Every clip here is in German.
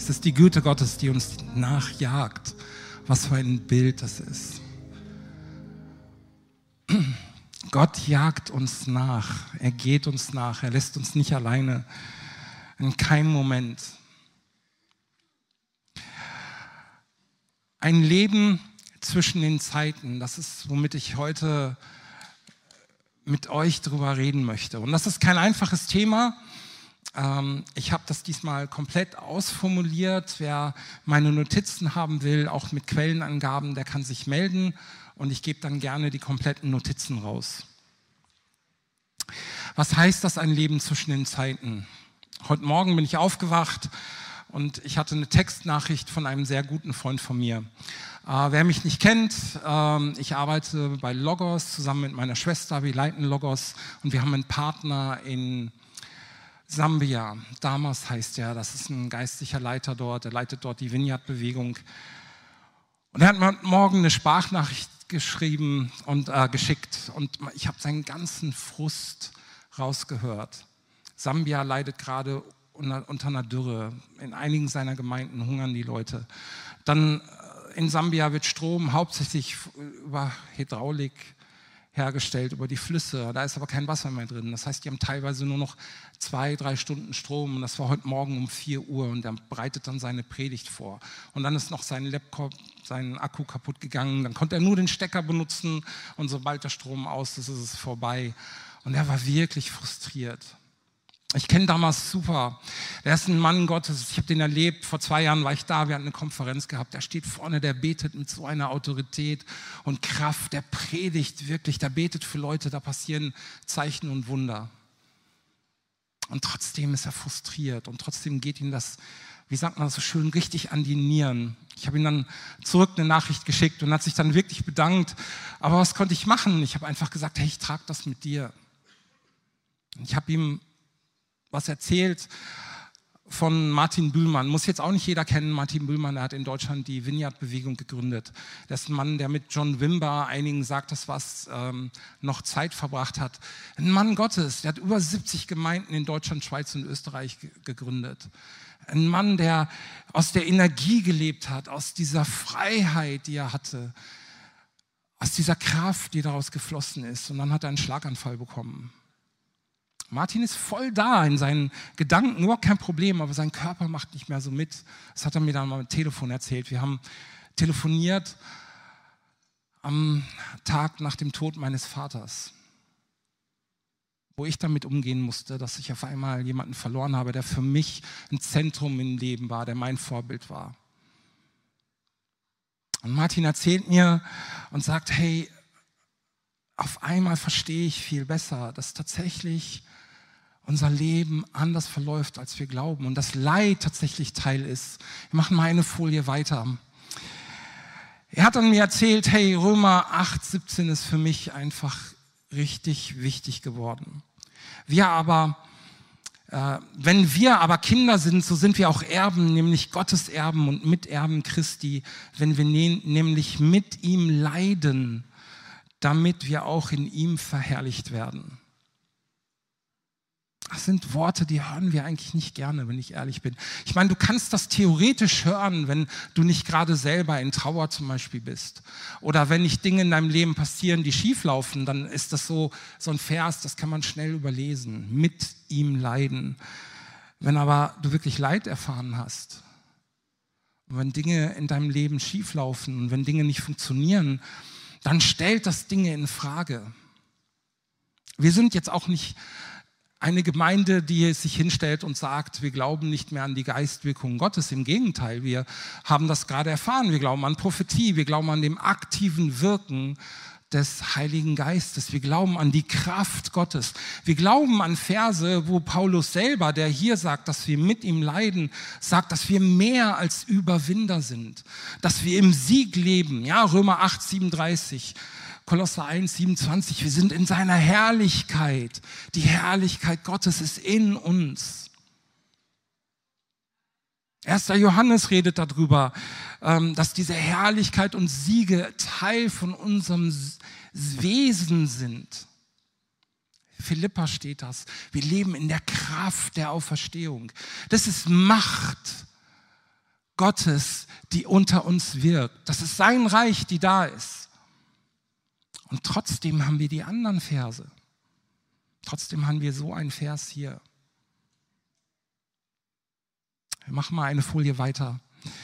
Es ist die Güte Gottes, die uns nachjagt. Was für ein Bild das ist. Gott jagt uns nach. Er geht uns nach. Er lässt uns nicht alleine. In keinem Moment. Ein Leben zwischen den Zeiten, das ist, womit ich heute mit euch drüber reden möchte. Und das ist kein einfaches Thema. Ich habe das diesmal komplett ausformuliert. Wer meine Notizen haben will, auch mit Quellenangaben, der kann sich melden. Und ich gebe dann gerne die kompletten Notizen raus. Was heißt das, ein Leben zwischen den Zeiten? Heute Morgen bin ich aufgewacht und ich hatte eine Textnachricht von einem sehr guten Freund von mir. Wer mich nicht kennt, ich arbeite bei Logos zusammen mit meiner Schwester. Wir leiten Logos und wir haben einen Partner in Sambia. Damas heißt er, das ist ein geistlicher Leiter dort. Er leitet dort die Vineyard-Bewegung. Und er hat mir morgen eine Sprachnachricht geschrieben und geschickt. Und ich habe seinen ganzen Frust rausgehört. Sambia leidet gerade unter einer Dürre. In einigen seiner Gemeinden hungern die Leute. Dann in Sambia wird Strom hauptsächlich über Hydraulik hergestellt, über die Flüsse. Da ist aber kein Wasser mehr drin. Das heißt, die haben teilweise nur noch 2-3 Stunden Strom. Und das war heute Morgen um 4 Uhr. Und er bereitet dann seine Predigt vor. Und dann ist noch sein Laptop, sein Akku kaputt gegangen. Dann konnte er nur den Stecker benutzen. Und sobald der Strom aus ist, ist es vorbei. Und er war wirklich frustriert. Ich kenne Damas super. Der ist ein Mann Gottes. Ich habe den erlebt. Vor 2 Jahren war ich da. Wir hatten eine Konferenz gehabt. Der steht vorne, der betet mit so einer Autorität und Kraft. Der predigt wirklich. Der betet für Leute. Da passieren Zeichen und Wunder. Und trotzdem ist er frustriert. Und trotzdem geht ihm das, wie sagt man das so schön, richtig an die Nieren. Ich habe ihm dann zurück eine Nachricht geschickt und hat sich dann wirklich bedankt. Aber was konnte ich machen? Ich habe einfach gesagt, hey, ich trage das mit dir. Ich habe ihm was erzählt von Martin Bühlmann. Muss jetzt auch nicht jeder kennen. Martin Bühlmann, der hat in Deutschland die Vineyard-Bewegung gegründet. Der ist ein Mann, der mit John Wimber, einigen sagt das was, noch Zeit verbracht hat. Ein Mann Gottes, der hat über 70 Gemeinden in Deutschland, Schweiz und Österreich gegründet. Ein Mann, der aus der Energie gelebt hat, aus dieser Freiheit, die er hatte, aus dieser Kraft, die daraus geflossen ist. Und dann hat er einen Schlaganfall bekommen. Martin ist voll da in seinen Gedanken, überhaupt kein Problem, aber sein Körper macht nicht mehr so mit. Das hat er mir dann mal mit Telefon erzählt. Wir haben telefoniert am Tag nach dem Tod meines Vaters, wo ich damit umgehen musste, dass ich auf einmal jemanden verloren habe, der für mich ein Zentrum im Leben war, der mein Vorbild war. Und Martin erzählt mir und sagt, hey, auf einmal verstehe ich viel besser, dass tatsächlich unser Leben anders verläuft, als wir glauben und das Leid tatsächlich Teil ist. Wir machen mal eine Folie weiter. Er hat dann mir erzählt, hey, Römer 8,17 ist für mich einfach richtig wichtig geworden. Wenn wir aber Kinder sind, so sind wir auch Erben, nämlich Gottes Erben und Miterben Christi, wenn wir nämlich mit ihm leiden, damit wir auch in ihm verherrlicht werden. Das sind Worte, die hören wir eigentlich nicht gerne, wenn ich ehrlich bin. Ich meine, du kannst das theoretisch hören, wenn du nicht gerade selber in Trauer zum Beispiel bist. Oder wenn nicht Dinge in deinem Leben passieren, die schief laufen, dann ist das so ein Vers, das kann man schnell überlesen. Mit ihm leiden. Wenn aber du wirklich Leid erfahren hast, und wenn Dinge in deinem Leben schief laufen und wenn Dinge nicht funktionieren, dann stellt das Dinge in Frage. Wir sind jetzt auch nicht eine Gemeinde, die sich hinstellt und sagt, wir glauben nicht mehr an die Geistwirkung Gottes. Im Gegenteil, wir haben das gerade erfahren. Wir glauben an Prophetie, wir glauben an dem aktiven Wirken des Heiligen Geistes. Wir glauben an die Kraft Gottes. Wir glauben an Verse, wo Paulus selber, der hier sagt, dass wir mit ihm leiden, sagt, dass wir mehr als Überwinder sind, dass wir im Sieg leben. Ja, Römer 8,37, Kolosser 1,27, wir sind in seiner Herrlichkeit. Die Herrlichkeit Gottes ist in uns. 1. Johannes redet darüber, dass diese Herrlichkeit und Siege Teil von unserem Wesen sind. Philippa steht das. Wir leben in der Kraft der Auferstehung. Das ist Macht. Gottes, die unter uns wirkt. Das ist sein Reich, die da ist. Und trotzdem haben wir die anderen Verse. Trotzdem haben wir so einen Vers hier. Wir machen mal eine Folie weiter.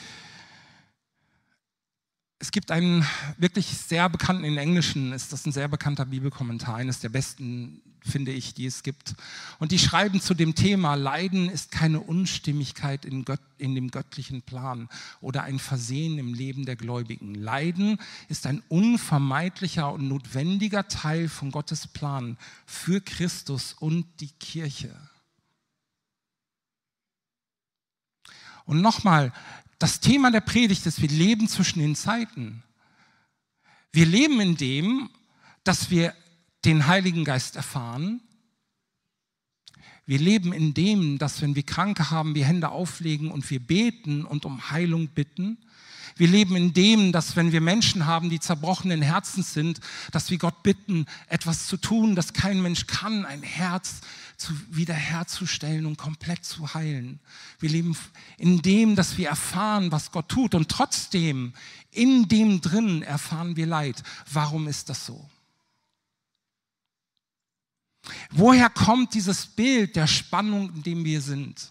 Es gibt einen wirklich sehr bekannten, in Englischen ist das ein sehr bekannter Bibelkommentar, eines der besten, finde ich, die es gibt. Und die schreiben zu dem Thema, Leiden ist keine Unstimmigkeit in dem göttlichen Plan oder ein Versehen im Leben der Gläubigen. Leiden ist ein unvermeidlicher und notwendiger Teil von Gottes Plan für Christus und die Kirche. Und nochmal, das Thema der Predigt ist, wir leben zwischen den Zeiten. Wir leben in dem, dass wir den Heiligen Geist erfahren. Wir leben in dem, dass wenn wir Kranke haben, wir Hände auflegen und wir beten und um Heilung bitten. Wir leben in dem, dass wenn wir Menschen haben, die zerbrochenen Herzens sind, dass wir Gott bitten, etwas zu tun, das kein Mensch kann, ein Herz wiederherzustellen und komplett zu heilen. Wir leben in dem, dass wir erfahren, was Gott tut und trotzdem in dem drin erfahren wir Leid. Warum ist das so? Woher kommt dieses Bild der Spannung, in dem wir sind?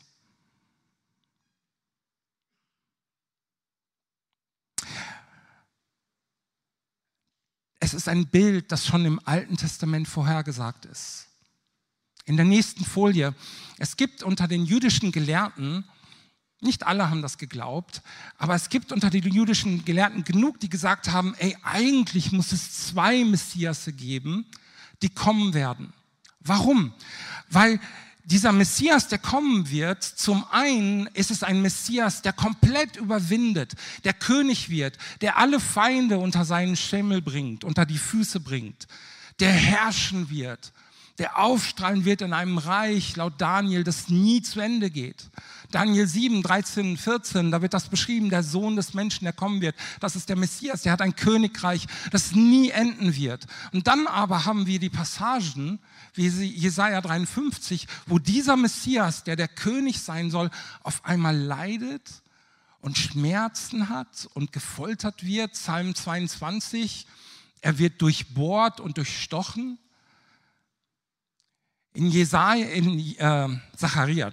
Es ist ein Bild, das schon im Alten Testament vorhergesagt ist. In der nächsten Folie, es gibt unter den jüdischen Gelehrten, nicht alle haben das geglaubt, aber es gibt unter den jüdischen Gelehrten genug, die gesagt haben, eigentlich muss es 2 Messiasse geben, die kommen werden. Warum? Weil dieser Messias, der kommen wird, zum einen ist es ein Messias, der komplett überwindet, der König wird, der alle Feinde unter seinen Schemmel bringt, unter die Füße bringt, der herrschen wird, der aufstrahlen wird in einem Reich, laut Daniel, das nie zu Ende geht. Daniel 7, 13, 14, da wird das beschrieben, der Sohn des Menschen, der kommen wird. Das ist der Messias, der hat ein Königreich, das nie enden wird. Und dann aber haben wir die Passagen, wie Jesaja 53, wo dieser Messias, der König sein soll, auf einmal leidet und Schmerzen hat und gefoltert wird. Psalm 22, er wird durchbohrt und durchstochen. In Sacharja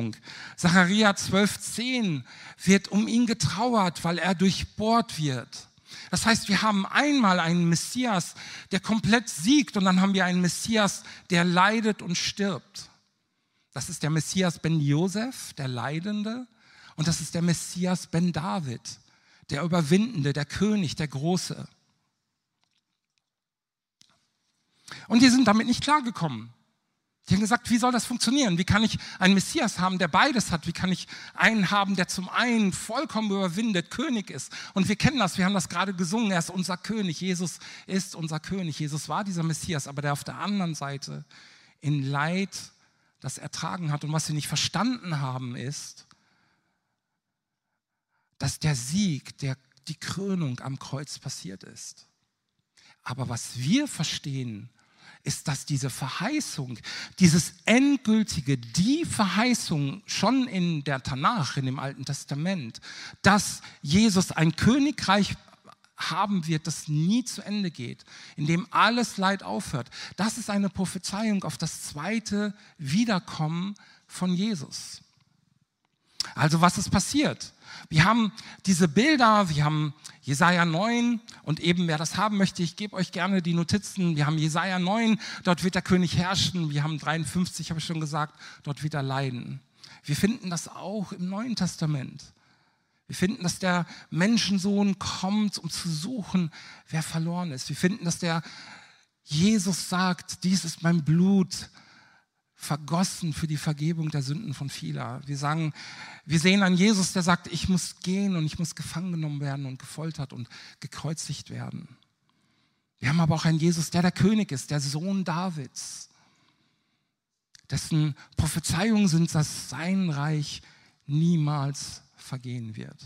12,10 wird um ihn getrauert, weil er durchbohrt wird. Das heißt, wir haben einmal einen Messias, der komplett siegt und dann haben wir einen Messias, der leidet und stirbt. Das ist der Messias Ben Joseph, der Leidende, und das ist der Messias Ben David, der Überwindende, der König, der Große. Und die sind damit nicht klargekommen. Die haben gesagt, wie soll das funktionieren? Wie kann ich einen Messias haben, der beides hat? Wie kann ich einen haben, der zum einen vollkommen überwindet, König ist? Und wir kennen das, wir haben das gerade gesungen, er ist unser König, Jesus ist unser König. Jesus war dieser Messias, aber der auf der anderen Seite in Leid das ertragen hat. Und was sie nicht verstanden haben ist, dass der Sieg, die Krönung am Kreuz passiert ist. Aber was wir verstehen, ist, dass diese Verheißung, dieses endgültige, die Verheißung schon in der Tanach, in dem Alten Testament, dass Jesus ein Königreich haben wird, das nie zu Ende geht, in dem alles Leid aufhört. Das ist eine Prophezeiung auf das zweite Wiederkommen von Jesus. Also was ist passiert? Wir haben diese Bilder, wir haben Jesaja 9 und eben wer das haben möchte, ich gebe euch gerne die Notizen. Wir haben Jesaja 9, dort wird der König herrschen. Wir haben 53, habe ich schon gesagt, dort wird er leiden. Wir finden das auch im Neuen Testament. Wir finden, dass der Menschensohn kommt, um zu suchen, wer verloren ist. Wir finden, dass der Jesus sagt, dies ist mein Blut, vergossen für die Vergebung der Sünden von vieler. Wir sehen an Jesus, der sagt, ich muss gehen und ich muss gefangen genommen werden und gefoltert und gekreuzigt werden. Wir haben aber auch einen Jesus, der König ist, der Sohn Davids, dessen Prophezeiungen sind, dass sein Reich niemals vergehen wird.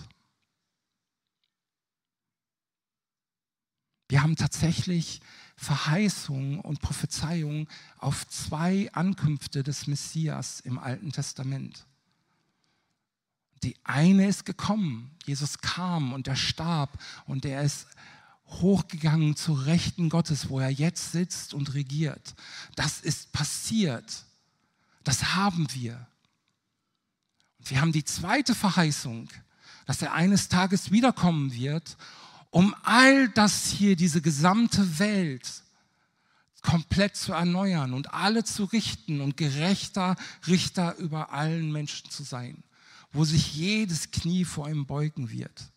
Wir haben tatsächlich Verheißungen und Prophezeiungen auf 2 Ankünfte des Messias im Alten Testament. Die eine ist gekommen. Jesus kam und er starb und er ist hochgegangen zur Rechten Gottes, wo er jetzt sitzt und regiert. Das ist passiert. Das haben wir. Und wir haben die zweite Verheißung, dass er eines Tages wiederkommen wird, um all das hier, diese gesamte Welt, komplett zu erneuern und alle zu richten und gerechter Richter über allen Menschen zu sein, wo sich jedes Knie vor ihm beugen wird.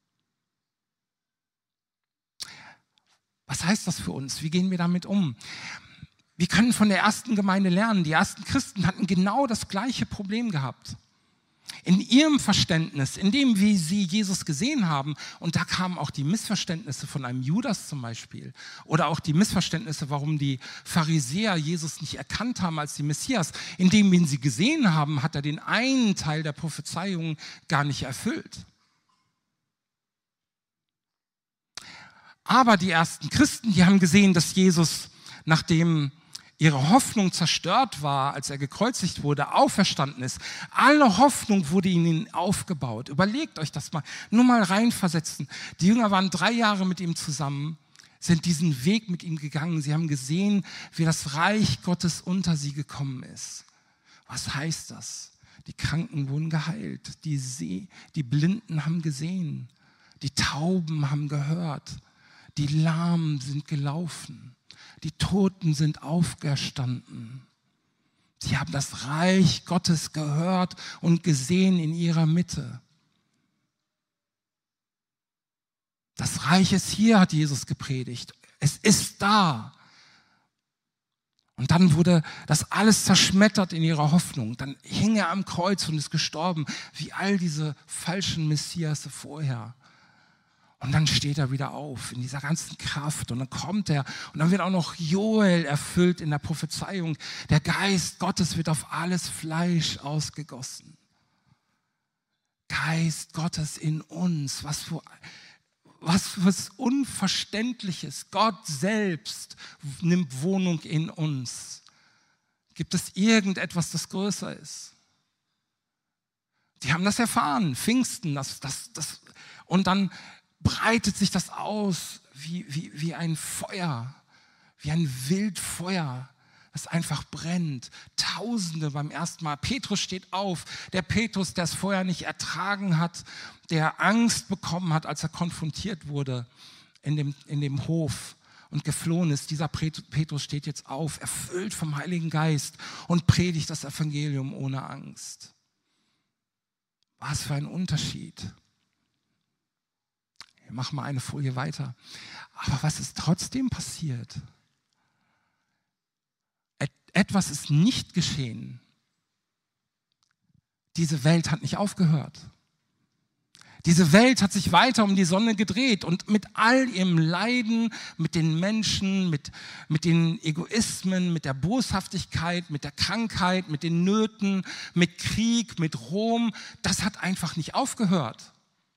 Was heißt das für uns? Wie gehen wir damit um? Wir können von der ersten Gemeinde lernen. Die ersten Christen hatten genau das gleiche Problem gehabt. In ihrem Verständnis, in dem, wie sie Jesus gesehen haben, und da kamen auch die Missverständnisse von einem Judas zum Beispiel, oder auch die Missverständnisse, warum die Pharisäer Jesus nicht erkannt haben als den Messias. In dem, wie sie gesehen haben, hat er den einen Teil der Prophezeiung gar nicht erfüllt. Aber die ersten Christen, die haben gesehen, dass Jesus, nachdem ihre Hoffnung zerstört war, als er gekreuzigt wurde, auferstanden ist. Alle Hoffnung wurde in ihnen aufgebaut. Überlegt euch das mal, nur mal reinversetzen. Die Jünger waren 3 Jahre mit ihm zusammen, sind diesen Weg mit ihm gegangen. Sie haben gesehen, wie das Reich Gottes unter sie gekommen ist. Was heißt das? Die Kranken wurden geheilt, die Blinden haben gesehen, die Tauben haben gehört, die Lahmen sind gelaufen. Die Toten sind auferstanden. Sie haben das Reich Gottes gehört und gesehen in ihrer Mitte. Das Reich ist hier, hat Jesus gepredigt. Es ist da. Und dann wurde das alles zerschmettert in ihrer Hoffnung. Dann hing er am Kreuz und ist gestorben, wie all diese falschen Messias vorher. Und dann steht er wieder auf in dieser ganzen Kraft und dann kommt er und dann wird auch noch Joel erfüllt in der Prophezeiung. Der Geist Gottes wird auf alles Fleisch ausgegossen. Geist Gottes in uns, was Unverständliches. Gott selbst nimmt Wohnung in uns. Gibt es irgendetwas, das größer ist? Die haben das erfahren, Pfingsten, und dann breitet sich das aus wie ein Feuer, wie ein Wildfeuer, das einfach brennt. Tausende beim ersten Mal. Petrus steht auf. Der Petrus, der das Feuer nicht ertragen hat, der Angst bekommen hat, als er konfrontiert wurde in dem Hof und geflohen ist. Dieser Petrus steht jetzt auf, erfüllt vom Heiligen Geist und predigt das Evangelium ohne Angst. Was für ein Unterschied. Wir machen mal eine Folie weiter. Aber was ist trotzdem passiert? Etwas ist nicht geschehen. Diese Welt hat nicht aufgehört. Diese Welt hat sich weiter um die Sonne gedreht und mit all ihrem Leiden, mit den Menschen, mit den Egoismen, mit der Boshaftigkeit, mit der Krankheit, mit den Nöten, mit Krieg, mit Rom, das hat einfach nicht aufgehört.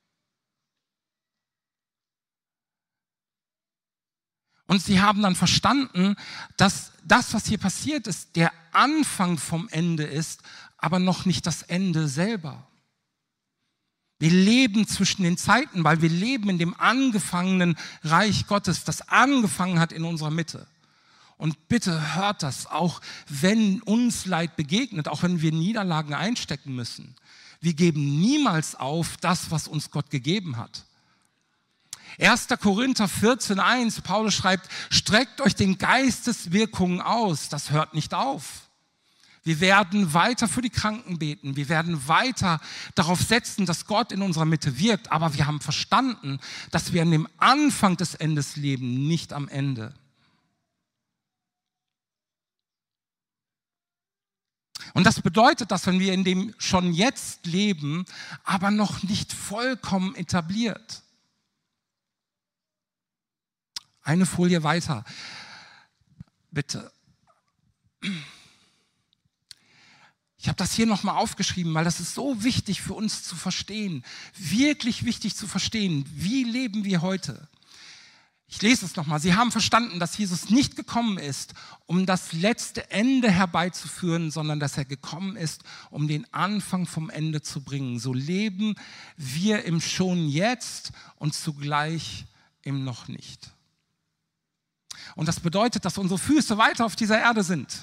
Und sie haben dann verstanden, dass das, was hier passiert ist, der Anfang vom Ende ist, aber noch nicht das Ende selber. Wir leben zwischen den Zeiten, weil wir leben in dem angefangenen Reich Gottes, das angefangen hat in unserer Mitte. Und bitte hört das, auch wenn uns Leid begegnet, auch wenn wir Niederlagen einstecken müssen. Wir geben niemals auf das, was uns Gott gegeben hat. 1. Korinther 14,1, Paulus schreibt, streckt euch den Geisteswirkungen aus, das hört nicht auf. Wir werden weiter für die Kranken beten, wir werden weiter darauf setzen, dass Gott in unserer Mitte wirkt, aber wir haben verstanden, dass wir an dem Anfang des Endes leben, nicht am Ende. Und das bedeutet, dass wenn wir in dem schon jetzt leben, aber noch nicht vollkommen etabliert. Eine Folie weiter, bitte. Ich habe das hier nochmal aufgeschrieben, weil das ist so wichtig für uns zu verstehen. Wirklich wichtig zu verstehen. Wie leben wir heute? Ich lese es nochmal. Sie haben verstanden, dass Jesus nicht gekommen ist, um das letzte Ende herbeizuführen, sondern dass er gekommen ist, um den Anfang vom Ende zu bringen. So leben wir im Schon Jetzt und zugleich im Noch nicht. Und das bedeutet, dass unsere Füße weiter auf dieser Erde sind.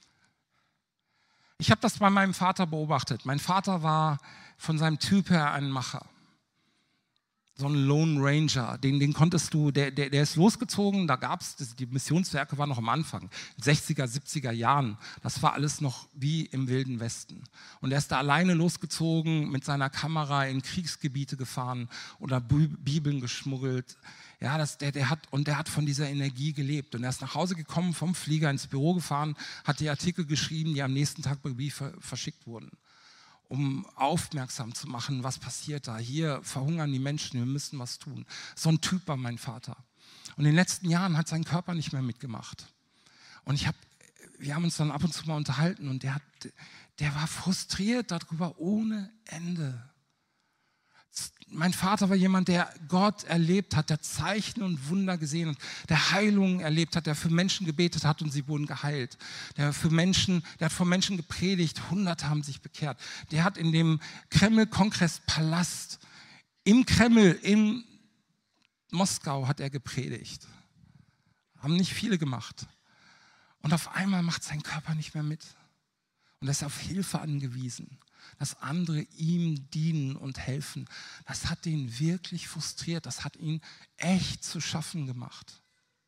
Ich habe das bei meinem Vater beobachtet. Mein Vater war von seinem Typ her ein Macher. So ein Lone Ranger, den konntest du, der ist losgezogen, da gab es, die Missionswerke waren noch am Anfang, in den 60er, 70er Jahren, das war alles noch wie im Wilden Westen. Und er ist da alleine losgezogen, mit seiner Kamera in Kriegsgebiete gefahren oder Bibeln geschmuggelt. Ja, der hat von dieser Energie gelebt. Und er ist nach Hause gekommen, vom Flieger ins Büro gefahren, hat die Artikel geschrieben, die am nächsten Tag bei Brief verschickt wurden, um aufmerksam zu machen, was passiert da. Hier verhungern die Menschen, wir müssen was tun. So ein Typ war mein Vater. Und in den letzten Jahren hat sein Körper nicht mehr mitgemacht. Und wir haben uns dann ab und zu mal unterhalten und der war frustriert darüber ohne Ende. Mein Vater war jemand, der Gott erlebt hat, der Zeichen und Wunder gesehen hat, der Heilungen erlebt hat, der für Menschen gebetet hat und sie wurden geheilt. Der hat vor Menschen gepredigt, Hunderte haben sich bekehrt. Der hat in dem Kreml-Kongresspalast, im Kreml, in Moskau hat er gepredigt. Haben nicht viele gemacht. Und auf einmal macht sein Körper nicht mehr mit. Und er ist auf Hilfe angewiesen, dass andere ihm dienen und helfen. Das hat ihn wirklich frustriert, das hat ihn echt zu schaffen gemacht.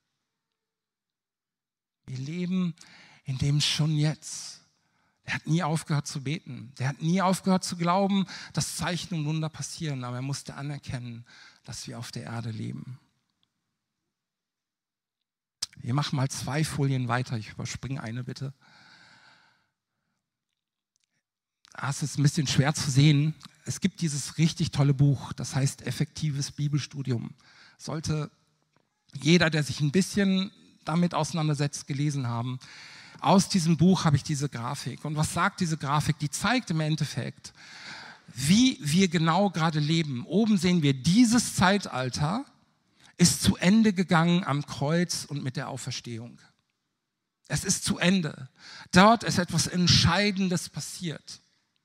Wir leben in dem Schon Jetzt. Er hat nie aufgehört zu beten, der hat nie aufgehört zu glauben, dass Zeichen und Wunder passieren, aber er musste anerkennen, dass wir auf der Erde leben. Wir machen mal 2 Folien weiter, ich überspringe eine bitte. Es ist ein bisschen schwer zu sehen. Es gibt dieses richtig tolle Buch, das heißt Effektives Bibelstudium. Sollte jeder, der sich ein bisschen damit auseinandersetzt, gelesen haben. Aus diesem Buch habe ich diese Grafik. Und was sagt diese Grafik? Die zeigt im Endeffekt, wie wir genau gerade leben. Oben sehen wir, dieses Zeitalter ist zu Ende gegangen am Kreuz und mit der Auferstehung. Es ist zu Ende. Dort ist etwas Entscheidendes passiert.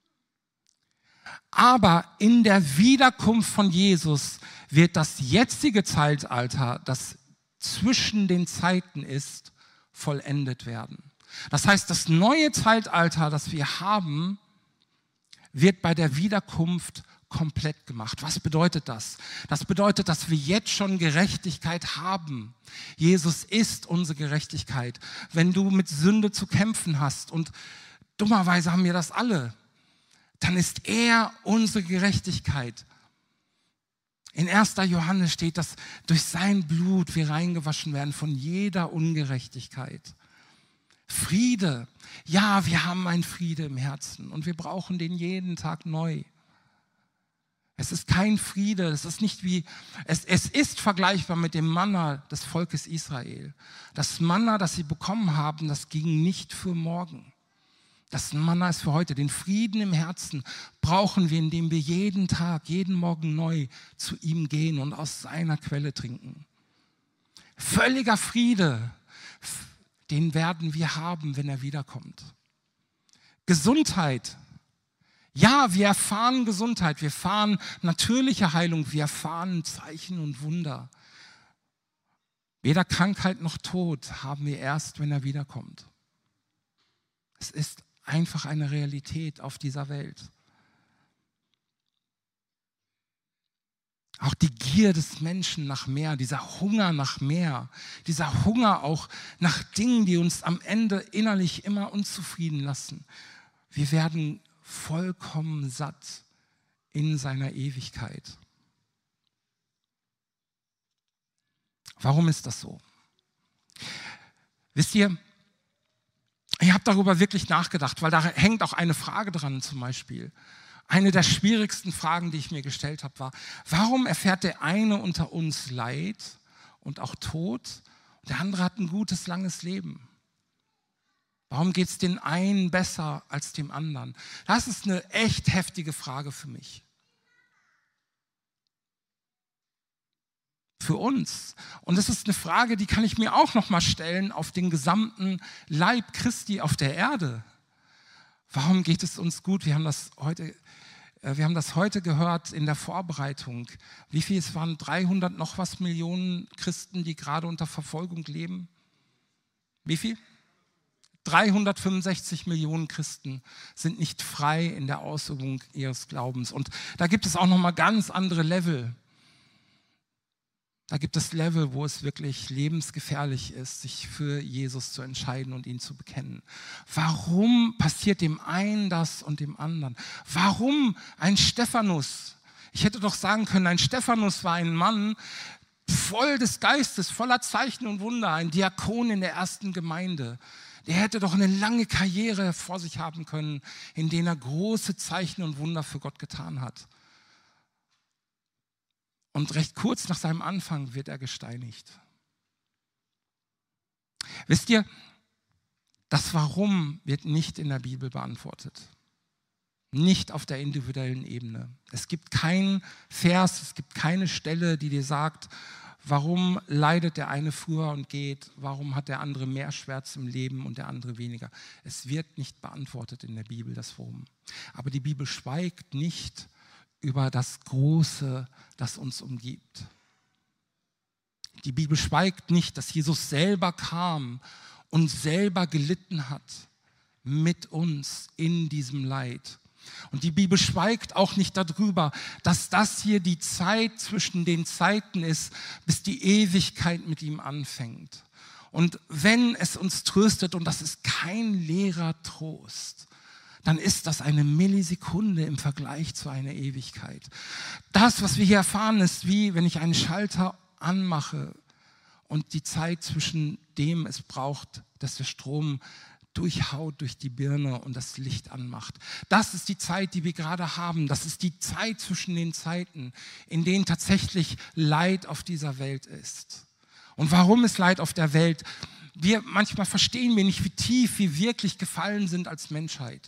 Aber in der Wiederkunft von Jesus wird das jetzige Zeitalter, das zwischen den Zeiten ist, vollendet werden. Das heißt, das neue Zeitalter, das wir haben, wird bei der Wiederkunft komplett gemacht. Was bedeutet das? Das bedeutet, dass wir jetzt schon Gerechtigkeit haben. Jesus ist unsere Gerechtigkeit. Wenn du mit Sünde zu kämpfen hast, und dummerweise haben wir das alle, dann ist er unsere Gerechtigkeit. In 1. Johannes steht, dass durch sein Blut wir reingewaschen werden von jeder Ungerechtigkeit. Friede. Ja, wir haben einen Friede im Herzen und wir brauchen den jeden Tag neu. Es ist kein Friede, es ist vergleichbar mit dem Manna des Volkes Israel. Das Manna, das sie bekommen haben, das ging nicht für morgen. Das Manna ist für heute. Den Frieden im Herzen brauchen wir, indem wir jeden Tag, jeden Morgen neu zu ihm gehen und aus seiner Quelle trinken. Völliger Friede, den werden wir haben, wenn er wiederkommt. Gesundheit. Ja, wir erfahren Gesundheit, wir erfahren natürliche Heilung, wir erfahren Zeichen und Wunder. Weder Krankheit noch Tod haben wir erst, wenn er wiederkommt. Es ist einfach eine Realität auf dieser Welt. Auch die Gier des Menschen nach mehr, dieser Hunger nach mehr, dieser Hunger auch nach Dingen, die uns am Ende innerlich immer unzufrieden lassen. Wir werden vollkommen satt in seiner Ewigkeit. Warum ist das so? Wisst ihr, ich habe darüber wirklich nachgedacht, weil da hängt auch eine Frage dran zum Beispiel. Eine der schwierigsten Fragen, die ich mir gestellt habe, war, warum erfährt der eine unter uns Leid und auch Tod und der andere hat ein gutes, langes Leben? Warum geht es den einen besser als dem anderen? Das ist eine echt heftige Frage für mich. für uns. Und das ist eine Frage, die kann ich mir auch noch mal stellen auf den gesamten Leib Christi auf der Erde. Warum geht es uns gut? Wir haben das heute gehört in der Vorbereitung. Wie viel? Es waren 300 noch was Millionen Christen, die gerade unter Verfolgung leben. Wie viel? 365 Millionen Christen sind nicht frei in der Ausübung ihres Glaubens. Und da gibt es auch noch mal ganz andere Level. Da gibt es Level, wo es wirklich lebensgefährlich ist, sich für Jesus zu entscheiden und ihn zu bekennen. Warum passiert dem einen das und dem anderen? Warum ein Stephanus? Ich hätte doch sagen können, ein Stephanus war ein Mann voll des Geistes, voller Zeichen und Wunder, ein Diakon in der ersten Gemeinde. Der hätte doch eine lange Karriere vor sich haben können, in der er große Zeichen und Wunder für Gott getan hat. Und recht kurz nach seinem Anfang wird er gesteinigt. Wisst ihr, das Warum wird nicht in der Bibel beantwortet. Nicht auf der individuellen Ebene. Es gibt keinen Vers, es gibt keine Stelle, die dir sagt, warum leidet der eine früher und geht, warum hat der andere mehr Schmerz im Leben und der andere weniger. Es wird nicht beantwortet in der Bibel, das Warum. Aber die Bibel schweigt nicht über das Große, das uns umgibt. Die Bibel schweigt nicht, dass Jesus selber kam und selber gelitten hat mit uns in diesem Leid. Und die Bibel schweigt auch nicht darüber, dass das hier die Zeit zwischen den Zeiten ist, bis die Ewigkeit mit ihm anfängt. Und wenn es uns tröstet, und das ist kein leerer Trost, dann ist das eine Millisekunde im Vergleich zu einer Ewigkeit. Das, was wir hier erfahren, ist wie, wenn ich einen Schalter anmache und die Zeit zwischen dem es braucht, dass der Strom durchhaut durch die Birne und das Licht anmacht. Das ist die Zeit, die wir gerade haben. Das ist die Zeit zwischen den Zeiten, in denen tatsächlich Leid auf dieser Welt ist. Und warum ist Leid auf der Welt? Manchmal verstehen wir nicht, wie tief wir wirklich gefallen sind als Menschheit.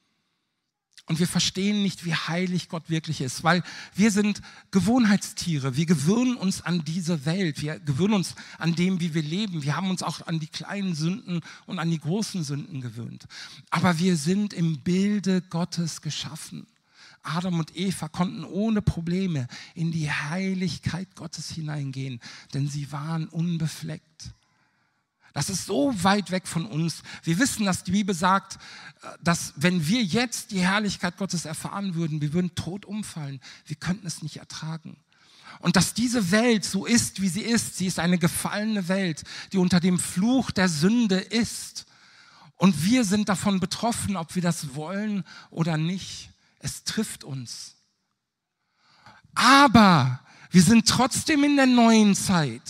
Und wir verstehen nicht, wie heilig Gott wirklich ist, weil wir sind Gewohnheitstiere. Wir gewöhnen uns an diese Welt. Wir gewöhnen uns an dem, wie wir leben. Wir haben uns auch an die kleinen Sünden und an die großen Sünden gewöhnt. Aber wir sind im Bilde Gottes geschaffen. Adam und Eva konnten ohne Probleme in die Heiligkeit Gottes hineingehen, denn sie waren unbefleckt. Das ist so weit weg von uns. Wir wissen, dass die Bibel sagt, dass wenn wir jetzt die Herrlichkeit Gottes erfahren würden, wir würden tot umfallen. Wir könnten es nicht ertragen. Und dass diese Welt so ist, wie sie ist eine gefallene Welt, die unter dem Fluch der Sünde ist. Und wir sind davon betroffen, ob wir das wollen oder nicht. Es trifft uns. Aber wir sind trotzdem in der neuen Zeit.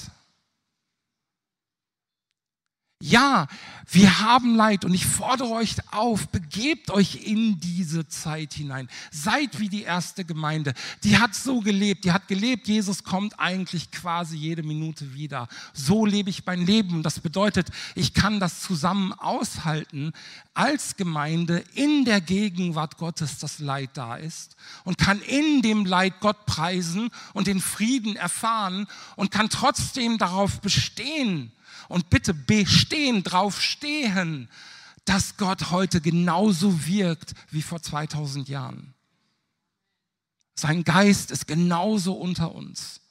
Ja, wir haben Leid und ich fordere euch auf, begebt euch in diese Zeit hinein. Seid wie die erste Gemeinde. Die hat so gelebt, Jesus kommt eigentlich quasi jede Minute wieder. So lebe ich mein Leben und das bedeutet, ich kann das zusammen aushalten als Gemeinde in der Gegenwart Gottes, das Leid da ist und kann in dem Leid Gott preisen und den Frieden erfahren und kann trotzdem darauf bestehen, und bitte bestehen, drauf stehen, dass Gott heute genauso wirkt wie vor 2000 Jahren. Sein Geist ist genauso unter uns.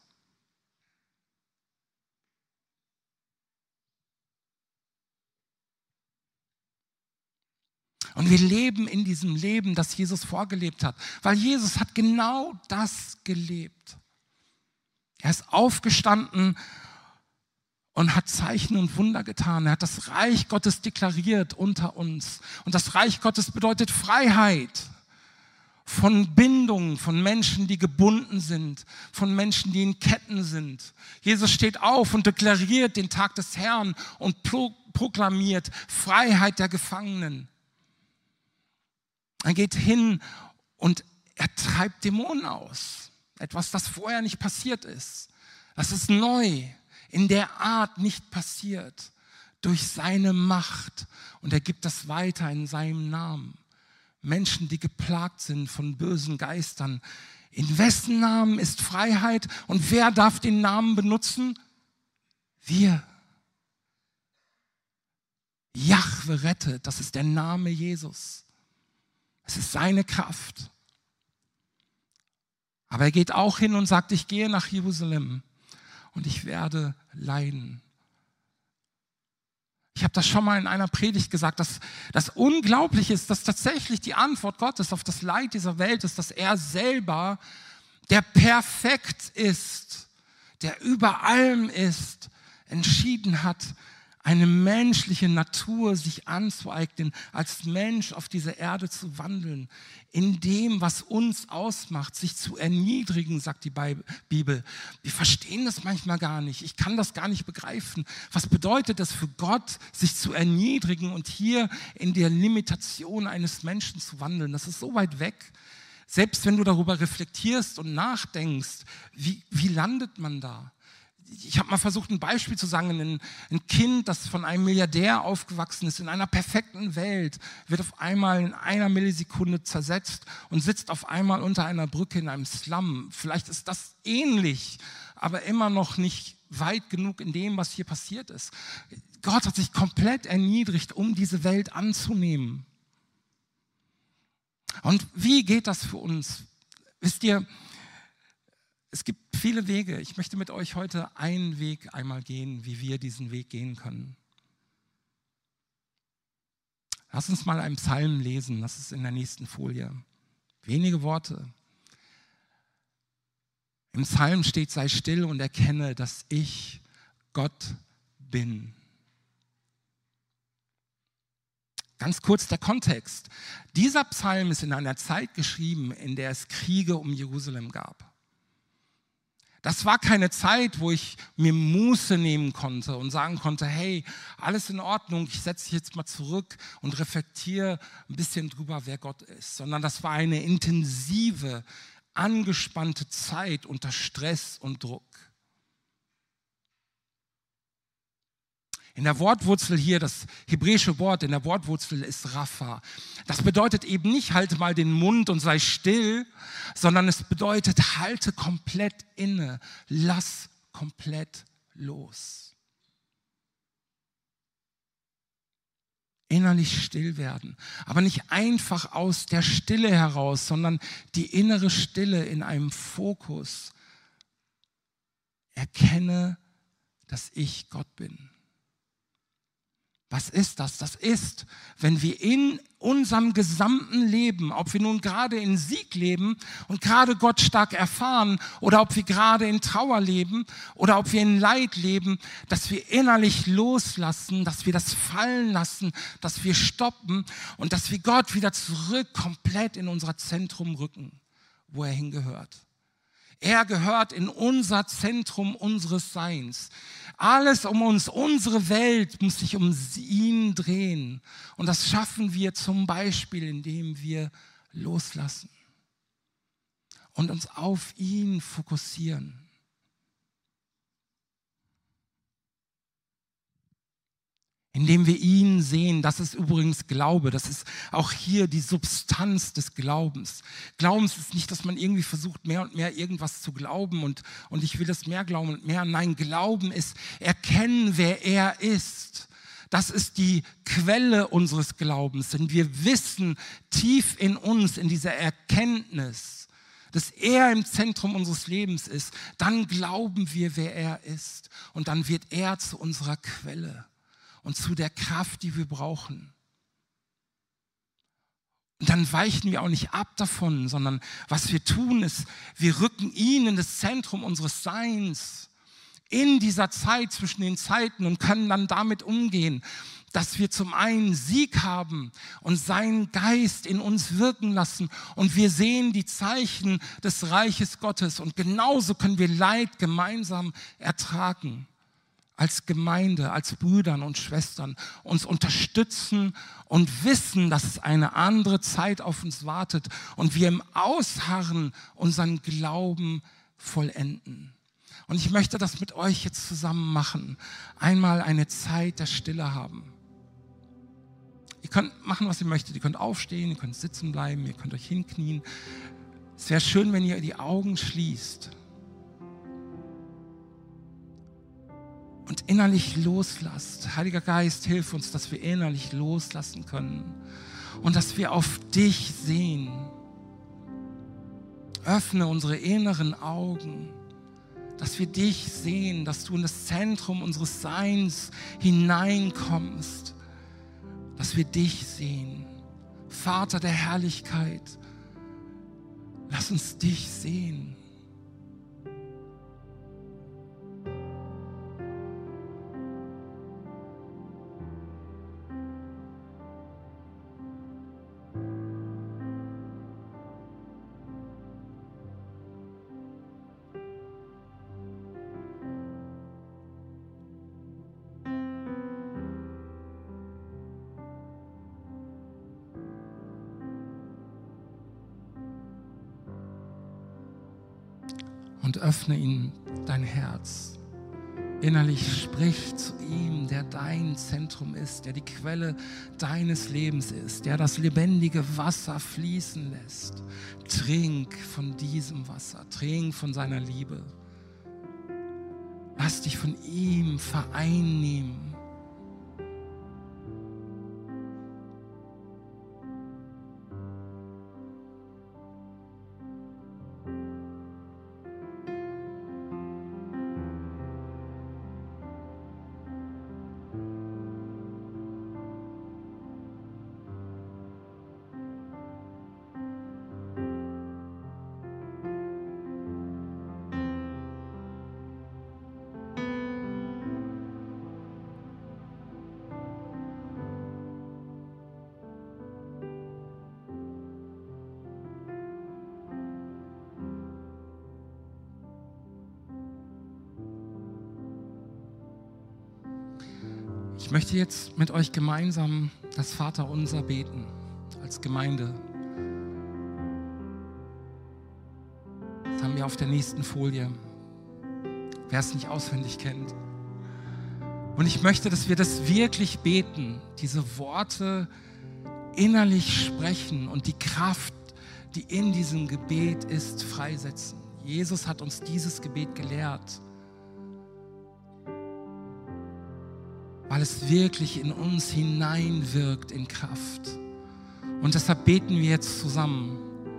Und wir leben in diesem Leben, das Jesus vorgelebt hat, weil Jesus hat genau das gelebt. Er ist aufgestanden und hat Zeichen und Wunder getan. Er hat das Reich Gottes deklariert unter uns. Und das Reich Gottes bedeutet Freiheit von Bindungen, von Menschen, die gebunden sind, von Menschen, die in Ketten sind. Jesus steht auf und deklariert den Tag des Herrn und proklamiert Freiheit der Gefangenen. Er geht hin und er treibt Dämonen aus. Etwas, das vorher nicht passiert ist. Das ist neu. In der Art nicht passiert, durch seine Macht. Und er gibt das weiter in seinem Namen. Menschen, die geplagt sind von bösen Geistern, In wessen Namen ist Freiheit und wer darf den Namen benutzen? Wir. Jahwe rettet, das ist der Name Jesus. Es ist seine Kraft. Aber er geht auch hin und sagt, ich gehe nach Jerusalem und ich werde leiden. Ich habe das schon mal in einer Predigt gesagt, dass das Unglaubliche ist, dass tatsächlich die Antwort Gottes auf das Leid dieser Welt ist, dass er selber, der perfekt ist, der über allem ist, entschieden hat, eine menschliche Natur sich anzueignen, als Mensch auf dieser Erde zu wandeln, in dem, was uns ausmacht, sich zu erniedrigen, sagt die Bibel. Wir verstehen das manchmal gar nicht. Ich kann das gar nicht begreifen. Was bedeutet das für Gott, sich zu erniedrigen und hier in der Limitation eines Menschen zu wandeln? Das ist so weit weg. Selbst wenn du darüber reflektierst und nachdenkst, wie landet man da? Ich habe mal versucht, ein Beispiel zu sagen. Ein Kind, das von einem Milliardär aufgewachsen ist, in einer perfekten Welt, wird auf einmal in einer Millisekunde zersetzt und sitzt auf einmal unter einer Brücke in einem Slum. Vielleicht ist das ähnlich, aber immer noch nicht weit genug in dem, was hier passiert ist. Gott hat sich komplett erniedrigt, um diese Welt anzunehmen. Und wie geht das für uns? Wisst ihr, es gibt viele Wege. Ich möchte mit euch heute einen Weg einmal gehen, wie wir diesen Weg gehen können. Lass uns mal einen Psalm lesen, das ist in der nächsten Folie. Wenige Worte. Im Psalm steht, sei still und erkenne, dass ich Gott bin. Ganz kurz der Kontext. Dieser Psalm ist in einer Zeit geschrieben, in der es Kriege um Jerusalem gab. Das war keine Zeit, wo ich mir Muße nehmen konnte und sagen konnte, hey, alles in Ordnung, ich setze mich jetzt mal zurück und reflektiere ein bisschen drüber, wer Gott ist. Sondern das war eine intensive, angespannte Zeit unter Stress und Druck. In der Wortwurzel hier, das hebräische Wort in der Wortwurzel ist Rapha. Das bedeutet eben nicht, halte mal den Mund und sei still, sondern es bedeutet, halte komplett inne, lass komplett los. Innerlich still werden, aber nicht einfach aus der Stille heraus, sondern die innere Stille in einem Fokus. Erkenne, dass ich Gott bin. Was ist das? Das ist, wenn wir in unserem gesamten Leben, ob wir nun gerade in Sieg leben und gerade Gott stark erfahren oder ob wir gerade in Trauer leben oder ob wir in Leid leben, dass wir innerlich loslassen, dass wir das fallen lassen, dass wir stoppen und dass wir Gott wieder zurück komplett in unser Zentrum rücken, wo er hingehört. Er gehört in unser Zentrum unseres Seins. Alles um uns, unsere Welt muss sich um ihn drehen. Und das schaffen wir zum Beispiel, indem wir loslassen und uns auf ihn fokussieren. Indem wir ihn sehen, das ist übrigens Glaube, das ist auch hier die Substanz des Glaubens. Glaubens ist nicht, dass man irgendwie versucht, mehr und mehr irgendwas zu glauben und ich will das mehr glauben und mehr. Nein, Glauben ist erkennen, wer er ist. Das ist die Quelle unseres Glaubens, denn wir wissen tief in uns, in dieser Erkenntnis, dass er im Zentrum unseres Lebens ist. Dann glauben wir, wer er ist und dann wird er zu unserer Quelle und zu der Kraft, die wir brauchen. Und dann weichen wir auch nicht ab davon, sondern was wir tun ist, wir rücken ihn in das Zentrum unseres Seins in dieser Zeit zwischen den Zeiten und können dann damit umgehen, dass wir zum einen Sieg haben und seinen Geist in uns wirken lassen und wir sehen die Zeichen des Reiches Gottes und genauso können wir Leid gemeinsam ertragen. Als Gemeinde, als Brüdern und Schwestern uns unterstützen und wissen, dass es eine andere Zeit auf uns wartet und wir im Ausharren unseren Glauben vollenden. Und ich möchte das mit euch jetzt zusammen machen. Einmal eine Zeit der Stille haben. Ihr könnt machen, was ihr möchtet. Ihr könnt aufstehen, ihr könnt sitzen bleiben, ihr könnt euch hinknien. Es wäre schön, wenn ihr die Augen schließt und innerlich loslasst. Heiliger Geist, hilf uns, dass wir innerlich loslassen können und dass wir auf dich sehen. Öffne unsere inneren Augen, dass wir dich sehen, dass du in das Zentrum unseres Seins hineinkommst, dass wir dich sehen. Vater der Herrlichkeit, lass uns dich sehen. Und öffne ihm dein Herz. Innerlich sprich zu ihm, der dein Zentrum ist, der die Quelle deines Lebens ist, der das lebendige Wasser fließen lässt. Trink von diesem Wasser, trink von seiner Liebe. Lass dich von ihm vereinnehmen. Ich möchte jetzt mit euch gemeinsam das Vaterunser beten, als Gemeinde. Das haben wir auf der nächsten Folie, wer es nicht auswendig kennt. Und ich möchte, dass wir das wirklich beten, diese Worte innerlich sprechen und die Kraft, die in diesem Gebet ist, freisetzen. Jesus hat uns dieses Gebet gelehrt, weil es wirklich in uns hineinwirkt in Kraft. Und deshalb beten wir jetzt zusammen.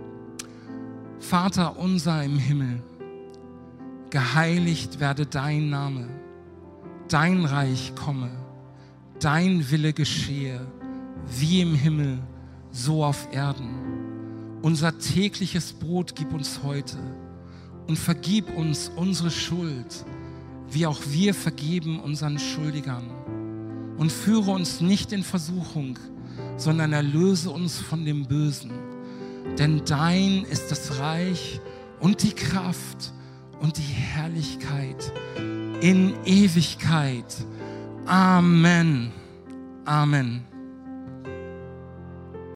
Vater unser im Himmel, geheiligt werde dein Name, dein Reich komme, dein Wille geschehe, wie im Himmel, so auf Erden. Unser tägliches Brot gib uns heute und vergib uns unsere Schuld, wie auch wir vergeben unseren Schuldigern. Und führe uns nicht in Versuchung, sondern erlöse uns von dem Bösen. Denn dein ist das Reich und die Kraft und die Herrlichkeit in Ewigkeit. Amen. Amen.